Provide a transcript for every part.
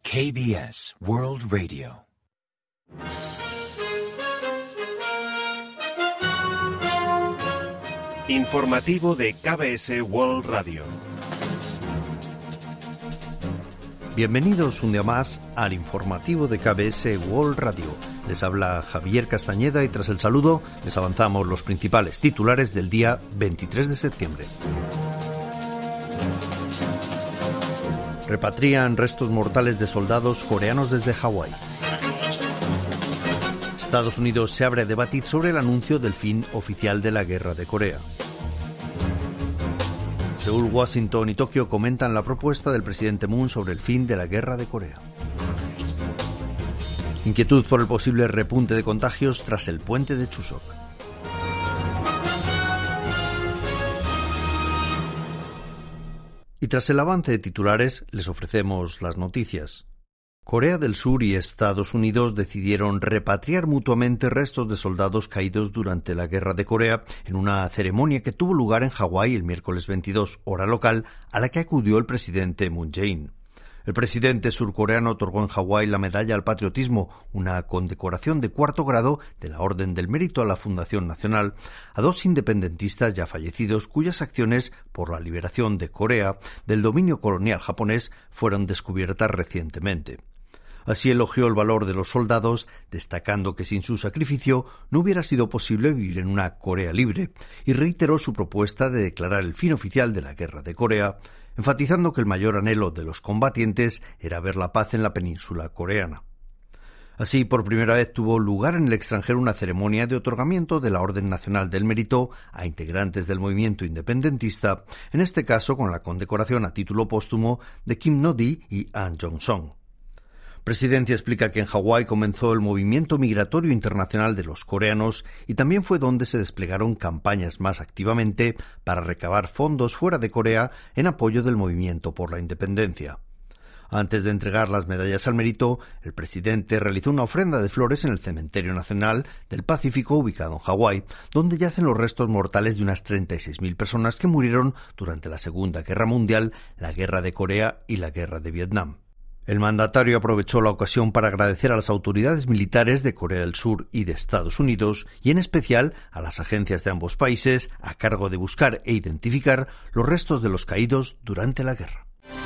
KBS World Radio. Informativo de KBS World Radio. Bienvenidos un día más al informativo de KBS World Radio. Les habla Javier Castañeda y tras el saludo les avanzamos los principales titulares del día 23 de septiembre. Repatrian restos mortales de soldados coreanos desde Hawái. Estados Unidos se abre a debatir sobre el anuncio del fin oficial de la guerra de Corea. Seúl, Washington y Tokio comentan la propuesta del presidente Moon sobre el fin de la guerra de Corea. Inquietud por el posible repunte de contagios tras el puente de Chuseok. Y tras el avance de titulares, les ofrecemos las noticias. Corea del Sur y Estados Unidos decidieron repatriar mutuamente restos de soldados caídos durante la Guerra de Corea en una ceremonia que tuvo lugar en Hawái el miércoles 22, hora local, a la que acudió el presidente Moon Jae-in. El presidente surcoreano otorgó en Hawái la Medalla al Patriotismo, una condecoración de cuarto grado de la Orden del Mérito a la Fundación Nacional, a dos independentistas ya fallecidos cuyas acciones por la liberación de Corea del dominio colonial japonés fueron descubiertas recientemente. Así elogió el valor de los soldados, destacando que sin su sacrificio no hubiera sido posible vivir en una Corea libre, y reiteró su propuesta de declarar el fin oficial de la Guerra de Corea, enfatizando que el mayor anhelo de los combatientes era ver la paz en la península coreana. Así, por primera vez tuvo lugar en el extranjero una ceremonia de otorgamiento de la Orden Nacional del Mérito a integrantes del movimiento independentista, en este caso con la condecoración a título póstumo de Kim No-di y Ahn Jong-song. Presidencia explica que en Hawái comenzó el movimiento migratorio internacional de los coreanos y también fue donde se desplegaron campañas más activamente para recabar fondos fuera de Corea en apoyo del movimiento por la independencia. Antes de entregar las medallas al mérito, el presidente realizó una ofrenda de flores en el Cementerio Nacional del Pacífico ubicado en Hawái, donde yacen los restos mortales de unas 36.000 personas que murieron durante la Segunda Guerra Mundial, la Guerra de Corea y la Guerra de Vietnam. El mandatario aprovechó la ocasión para agradecer a las autoridades militares de Corea del Sur y de Estados Unidos, y en especial a las agencias de ambos países a cargo de buscar e identificar los restos de los caídos durante la guerra.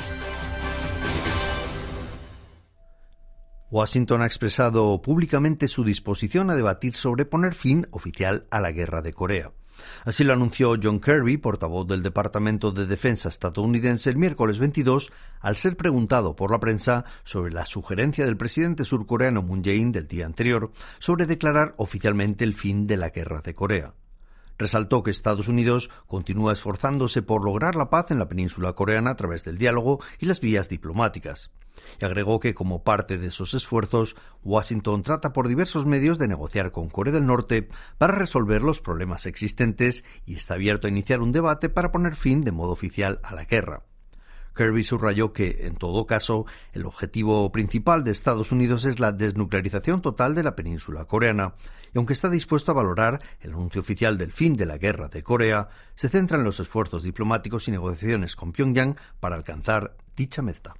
Washington ha expresado públicamente su disposición a debatir sobre poner fin oficial a la guerra de Corea. Así lo anunció John Kirby, portavoz del Departamento de Defensa estadounidense, el miércoles 22, al ser preguntado por la prensa sobre la sugerencia del presidente surcoreano Moon Jae-in del día anterior sobre declarar oficialmente el fin de la guerra de Corea. Resaltó que Estados Unidos continúa esforzándose por lograr la paz en la península coreana a través del diálogo y las vías diplomáticas. Y agregó que, como parte de esos esfuerzos, Washington trata por diversos medios de negociar con Corea del Norte para resolver los problemas existentes y está abierto a iniciar un debate para poner fin de modo oficial a la guerra. Kirby subrayó que, en todo caso, el objetivo principal de Estados Unidos es la desnuclearización total de la península coreana, y aunque está dispuesto a valorar el anuncio oficial del fin de la guerra de Corea, se centra en los esfuerzos diplomáticos y negociaciones con Pyongyang para alcanzar dicha meta.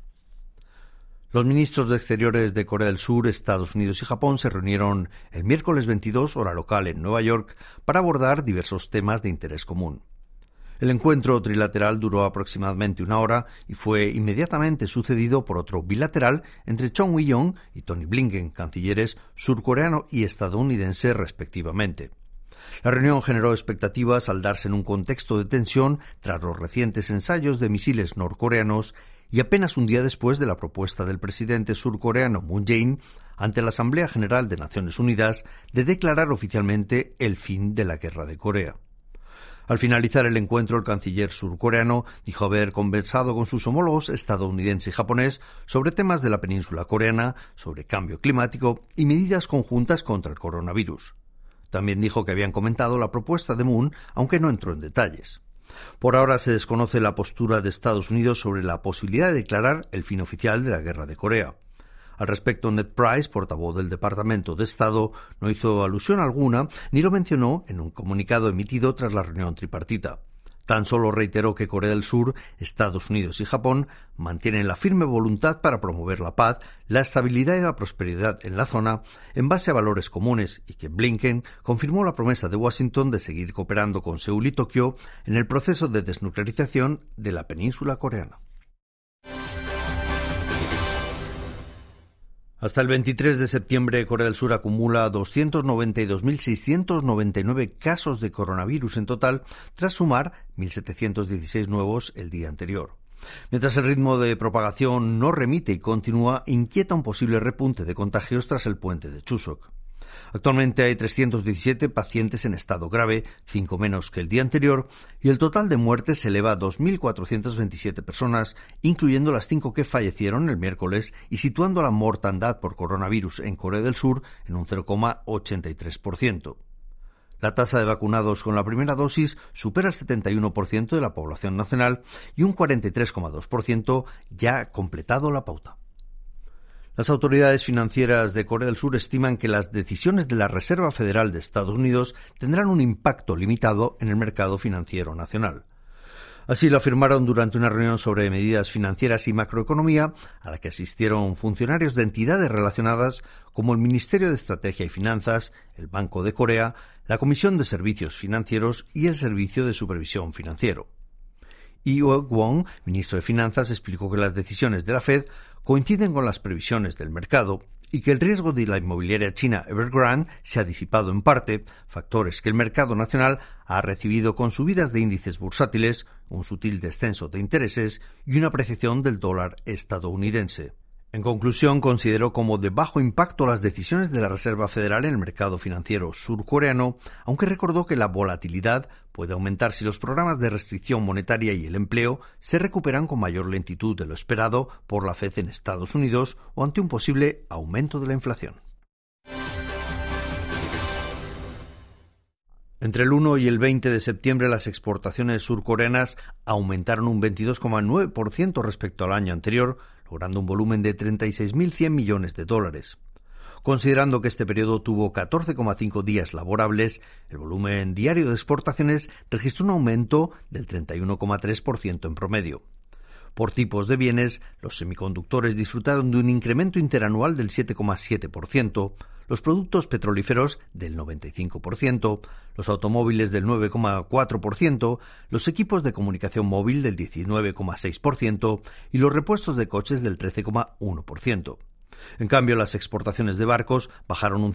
Los ministros de Exteriores de Corea del Sur, Estados Unidos y Japón se reunieron el miércoles 22, hora local, en Nueva York, para abordar diversos temas de interés común. El encuentro trilateral duró aproximadamente una hora y fue inmediatamente sucedido por otro bilateral entre Chung Eui-yong y Tony Blinken, cancilleres surcoreano y estadounidense respectivamente. La reunión generó expectativas al darse en un contexto de tensión tras los recientes ensayos de misiles norcoreanos y apenas un día después de la propuesta del presidente surcoreano Moon Jae-in ante la Asamblea General de Naciones Unidas de declarar oficialmente el fin de la guerra de Corea. Al finalizar el encuentro, el canciller surcoreano dijo haber conversado con sus homólogos estadounidense y japonés sobre temas de la península coreana, sobre cambio climático y medidas conjuntas contra el coronavirus. También dijo que habían comentado la propuesta de Moon, aunque no entró en detalles. Por ahora se desconoce la postura de Estados Unidos sobre la posibilidad de declarar el fin oficial de la guerra de Corea. Al respecto, Ned Price, portavoz del Departamento de Estado, no hizo alusión alguna ni lo mencionó en un comunicado emitido tras la reunión tripartita. Tan solo reiteró que Corea del Sur, Estados Unidos y Japón mantienen la firme voluntad para promover la paz, la estabilidad y la prosperidad en la zona en base a valores comunes y que Blinken confirmó la promesa de Washington de seguir cooperando con Seúl y Tokio en el proceso de desnuclearización de la península coreana. Hasta el 23 de septiembre, Corea del Sur acumula 292.699 casos de coronavirus en total, tras sumar 1.716 nuevos el día anterior. Mientras el ritmo de propagación no remite y continúa, inquieta un posible repunte de contagios tras el puente de Chuseok. Actualmente hay 317 pacientes en estado grave, 5 menos que el día anterior, y el total de muertes se eleva a 2.427 personas, incluyendo las 5 que fallecieron el miércoles y situando la mortandad por coronavirus en Corea del Sur en un 0,83%. La tasa de vacunados con la primera dosis supera el 71% de la población nacional y un 43,2% ya ha completado la pauta. Las autoridades financieras de Corea del Sur estiman que las decisiones de la Reserva Federal de Estados Unidos tendrán un impacto limitado en el mercado financiero nacional. Así lo afirmaron durante una reunión sobre medidas financieras y macroeconomía a la que asistieron funcionarios de entidades relacionadas como el Ministerio de Estrategia y Finanzas, el Banco de Corea, la Comisión de Servicios Financieros y el Servicio de Supervisión Financiero. Lee Won, ministro de Finanzas, explicó que las decisiones de la Fed coinciden con las previsiones del mercado y que el riesgo de la inmobiliaria china Evergrande se ha disipado en parte, factores que el mercado nacional ha recibido con subidas de índices bursátiles, un sutil descenso de intereses y una apreciación del dólar estadounidense. En conclusión, consideró como de bajo impacto las decisiones de la Reserva Federal en el mercado financiero surcoreano, aunque recordó que la volatilidad puede aumentar si los programas de restricción monetaria y el empleo se recuperan con mayor lentitud de lo esperado por la Fed en Estados Unidos o ante un posible aumento de la inflación. Entre el 1 y el 20 de septiembre las exportaciones surcoreanas aumentaron un 22,9% respecto al año anterior, logrando un volumen de 36.100 millones de dólares. Considerando que este periodo tuvo 14,5 días laborables, el volumen diario de exportaciones registró un aumento del 31,3% en promedio. Por tipos de bienes, los semiconductores disfrutaron de un incremento interanual del 7,7%, los productos petrolíferos del 95%, los automóviles del 9,4%, los equipos de comunicación móvil del 19,6% y los repuestos de coches del 13,1%. En cambio, las exportaciones de barcos bajaron un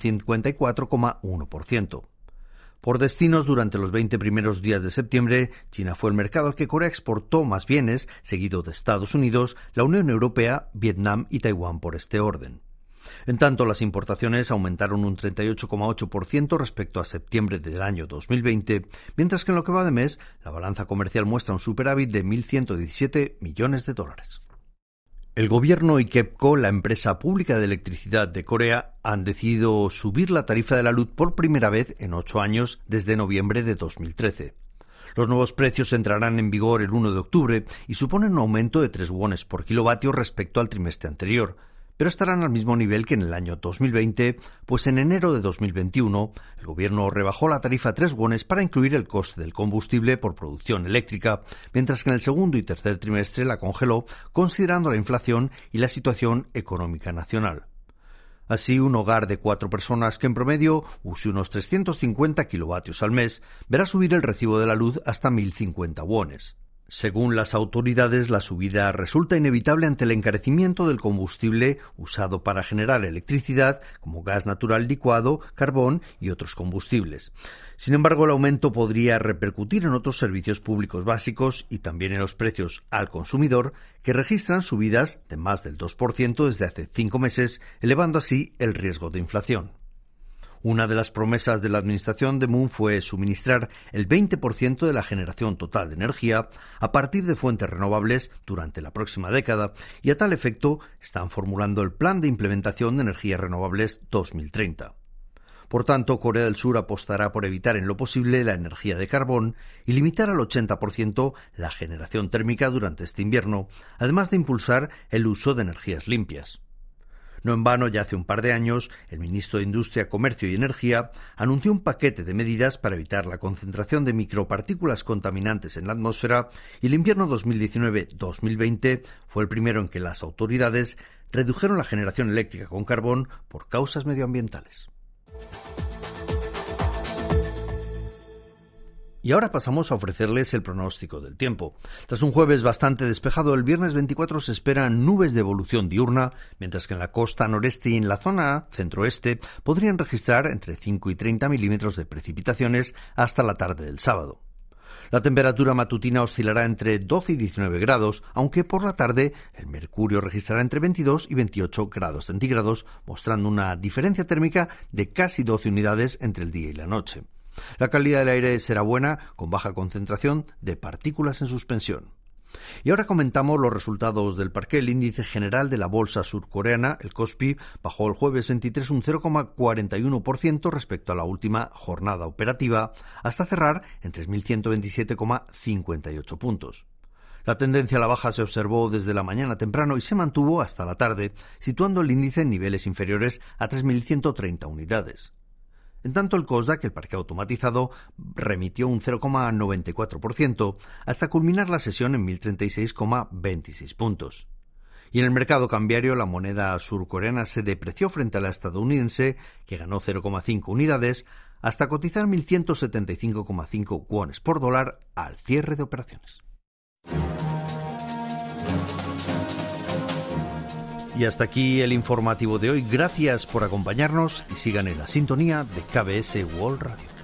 54,1%. Por destinos, durante los 20 primeros días de septiembre, China fue el mercado al que Corea exportó más bienes, seguido de Estados Unidos, la Unión Europea, Vietnam y Taiwán por este orden. En tanto, las importaciones aumentaron un 38,8% respecto a septiembre del año 2020, mientras que en lo que va de mes, la balanza comercial muestra un superávit de 1.117 millones de dólares. El gobierno y KEPCO, la empresa pública de electricidad de Corea, han decidido subir la tarifa de la luz por primera vez en 8 años desde noviembre de 2013. Los nuevos precios entrarán en vigor el 1 de octubre y suponen un aumento de 3 wones por kilovatio respecto al trimestre anterior, pero estarán al mismo nivel que en el año 2020, pues en enero de 2021 el gobierno rebajó la tarifa a 3 wones para incluir el coste del combustible por producción eléctrica, mientras que en el segundo y tercer trimestre la congeló considerando la inflación y la situación económica nacional. Así, un hogar de 4 personas que en promedio use unos 350 kilovatios al mes verá subir el recibo de la luz hasta 1.050 wones. Según las autoridades, la subida resulta inevitable ante el encarecimiento del combustible usado para generar electricidad, como gas natural licuado, carbón y otros combustibles. Sin embargo, el aumento podría repercutir en otros servicios públicos básicos y también en los precios al consumidor, que registran subidas de más del 2% desde hace 5 meses, elevando así el riesgo de inflación. Una de las promesas de la administración de Moon fue suministrar el 20% de la generación total de energía a partir de fuentes renovables durante la próxima década y a tal efecto están formulando el Plan de Implementación de Energías Renovables 2030. Por tanto, Corea del Sur apostará por evitar en lo posible la energía de carbón y limitar al 80% la generación térmica durante este invierno, además de impulsar el uso de energías limpias. No en vano, ya hace un par de años, el ministro de Industria, Comercio y Energía anunció un paquete de medidas para evitar la concentración de micropartículas contaminantes en la atmósfera, y el invierno 2019-2020 fue el primero en que las autoridades redujeron la generación eléctrica con carbón por causas medioambientales. Y ahora pasamos a ofrecerles el pronóstico del tiempo. Tras un jueves bastante despejado, el viernes 24 se esperan nubes de evolución diurna, mientras que en la costa noreste y en la zona centro-oeste podrían registrar entre 5 y 30 milímetros de precipitaciones hasta la tarde del sábado. La temperatura matutina oscilará entre 12 y 19 grados, aunque por la tarde el mercurio registrará entre 22 y 28 grados centígrados, mostrando una diferencia térmica de casi 12 unidades entre el día y la noche. La calidad del aire será buena, con baja concentración de partículas en suspensión. Y ahora comentamos los resultados del parqué. El índice general de la bolsa surcoreana, el Kospi, bajó el jueves 23 un 0,41% respecto a la última jornada operativa, hasta cerrar en 3.127,58 puntos. La tendencia a la baja se observó desde la mañana temprano y se mantuvo hasta la tarde, situando el índice en niveles inferiores a 3.130 unidades. En tanto, el Kosdaq, el parque automatizado, remitió un 0,94% hasta culminar la sesión en 1.036,26 puntos. Y en el mercado cambiario, la moneda surcoreana se depreció frente a la estadounidense, que ganó 0,5 unidades, hasta cotizar 1.175,5 wones por dólar al cierre de operaciones. Y hasta aquí el informativo de hoy. Gracias por acompañarnos y sigan en la sintonía de KBS World Radio.